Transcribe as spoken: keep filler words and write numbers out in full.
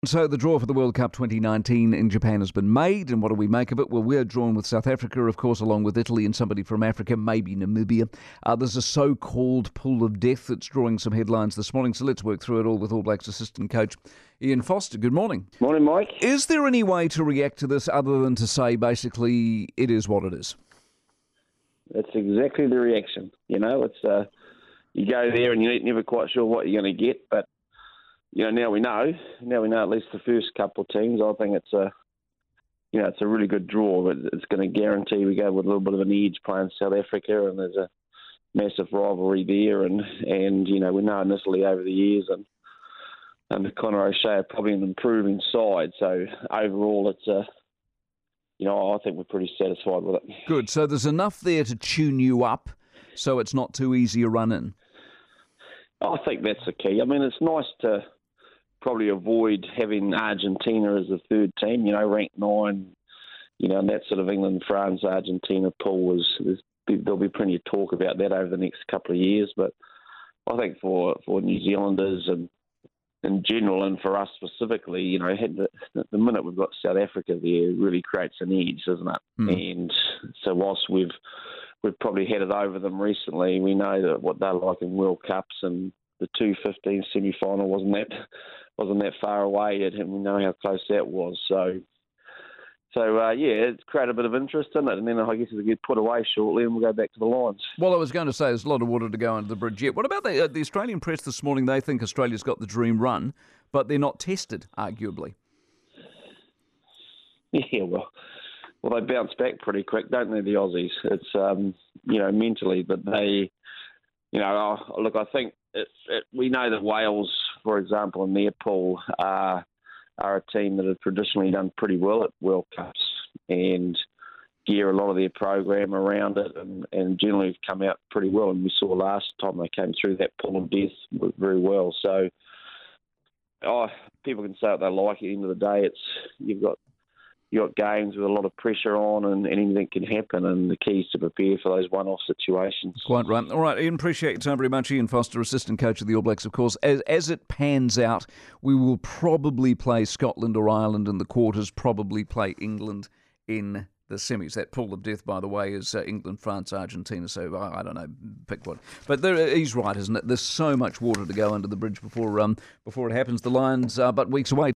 So the draw for the World Cup twenty nineteen in Japan has been made, and what do we make of it? Well, we're drawn with South Africa, of course, along with Italy and somebody from Africa, maybe Namibia. Uh, there's a so-called pool of death that's drawing some headlines this morning, so let's work through it all with All Blacks assistant coach Ian Foster. Good morning. Morning, Mike. Is there any way to react to this other than to say, basically, it is what it is? That's exactly the reaction. You know, it's uh, you go there and you're never quite sure what you're going to get, but you know, now we know. Now we know at least the first couple of teams. I think it's a, you know, it's a really good draw. But it's going to guarantee we go with a little bit of an edge playing South Africa, and there's a massive rivalry there. And, and you know, we know in Italy over the years, and and Conor O'Shea are probably an improving side. So overall, it's a, you know, I think we're pretty satisfied with it. Good. So there's enough there to tune you up, so it's not too easy a run in. I think that's the key. I mean, it's nice to probably avoid having Argentina as a third team, you know, ranked nine, you know, and that sort of England, France, Argentina pool is, there'll be plenty of talk about that over the next couple of years. But I think for, for New Zealanders and in general, and for us specifically, you know, had the, the minute we've got South Africa there, it really creates an edge, doesn't it? Mm. And so whilst we've we've probably had it over them recently, we know that what they're like in World Cups, and the two fifteen semi-final wasn't that wasn't that far away, and we know how close that was. So, so uh, yeah, it's created a bit of interest in it, and then I guess it'll get put away shortly, and we'll go back to the Lions. Well, I was going to say there's a lot of water to go under the bridge yet. What about the, uh, the Australian press this morning? They think Australia's got the dream run, but they're not tested, arguably. Yeah, well, well, they bounce back pretty quick, don't they, the Aussies? It's um, you know, mentally, but they, you know, oh, look, I think it, it, we know that Wales, for example, in their pool, are are a team that have traditionally done pretty well at World Cups and gear a lot of their program around it, and, and generally have come out pretty well. And we saw last time they came through that pool of death very well. So, oh, people can say what they like. At the end of the day, it's you've got you've got games with a lot of pressure on, and anything can happen, and the key is to prepare for those one-off situations. Quite right. All right, Ian, appreciate your time very much. Ian Foster, assistant coach of the All Blacks, of course. As, as it pans out, we will probably play Scotland or Ireland in the quarters, probably play England in the semis. That pool of death, by the way, is uh, England, France, Argentina, so I, I don't know, pick one. But there, he's right, isn't it? There's so much water to go under the bridge before, um, before it happens. The Lions are but weeks away.